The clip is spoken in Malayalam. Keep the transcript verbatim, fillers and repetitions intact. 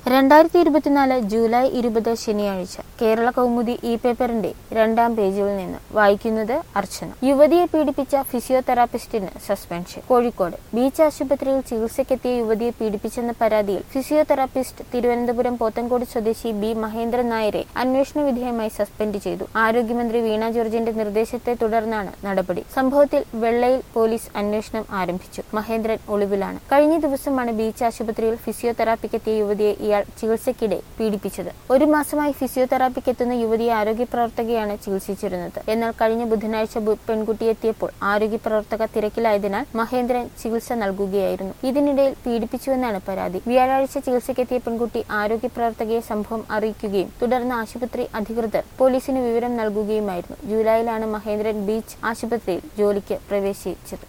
രണ്ടായിരത്തി ഇരുപത്തിനാല് ജൂലൈ ഇരുപത് ശനിയാഴ്ച കേരള കൗമുദി ഇ പേപ്പറിന്റെ രണ്ടാം പേജിൽ നിന്ന് വായിക്കുന്നത് അർച്ചന. യുവതിയെ പീഡിപ്പിച്ച ഫിസിയോതെറാപ്പിസ്റ്റിന് സസ്പെൻഷൻ. കോഴിക്കോട് ബീച്ച് ആശുപത്രിയിൽ ചികിത്സയ്ക്കെത്തിയ യുവതിയെ പീഡിപ്പിച്ചെന്ന പരാതിയിൽ ഫിസിയോതെറാപ്പിസ്റ്റ് തിരുവനന്തപുരം പോത്തൻകോട് സ്വദേശി ബി മഹേന്ദ്രൻ നായരെ അന്വേഷണ വിധേയമായി സസ്പെൻഡ് ചെയ്തു. ആരോഗ്യമന്ത്രി വീണ ജോർജിന്റെ നിർദ്ദേശത്തെ തുടർന്നാണ് നടപടി. സംഭവത്തിൽ വെള്ളയിൽ പോലീസ് അന്വേഷണം ആരംഭിച്ചു. മഹേന്ദ്രൻ ഒളിവിലാണ്. കഴിഞ്ഞ ദിവസമാണ് ബീച്ച് ആശുപത്രിയിൽ ഫിസിയോതെറാപ്പിക്കെത്തിയ യുവതിയെ ഇയാൾ ചികിത്സയ്ക്കിടെ പീഡിപ്പിച്ചത്. ഒരു മാസമായി ഫിസിയോതെറാപ്പിക്ക് എത്തുന്ന യുവതിയെ ആരോഗ്യ പ്രവർത്തകയാണ് ചികിത്സിച്ചിരുന്നത്. എന്നാൽ കഴിഞ്ഞ ബുധനാഴ്ച പെൺകുട്ടി എത്തിയപ്പോൾ ആരോഗ്യ പ്രവർത്തക തിരക്കിലായതിനാൽ മഹേന്ദ്രൻ ചികിത്സ നൽകുകയായിരുന്നു. ഇതിനിടയിൽ പീഡിപ്പിച്ചുവെന്നാണ് പരാതി. വ്യാഴാഴ്ച ചികിത്സയ്ക്കെത്തിയ പെൺകുട്ടി ആരോഗ്യ പ്രവർത്തകയെ സംഭവം അറിയിക്കുകയും തുടർന്ന് ആശുപത്രി അധികൃതർ പോലീസിന് വിവരം നൽകുകയുമായിരുന്നു. ജൂലൈയിലാണ് മഹേന്ദ്രൻ ബീച്ച് ആശുപത്രിയിൽ ജോലിക്ക് പ്രവേശിച്ചത്.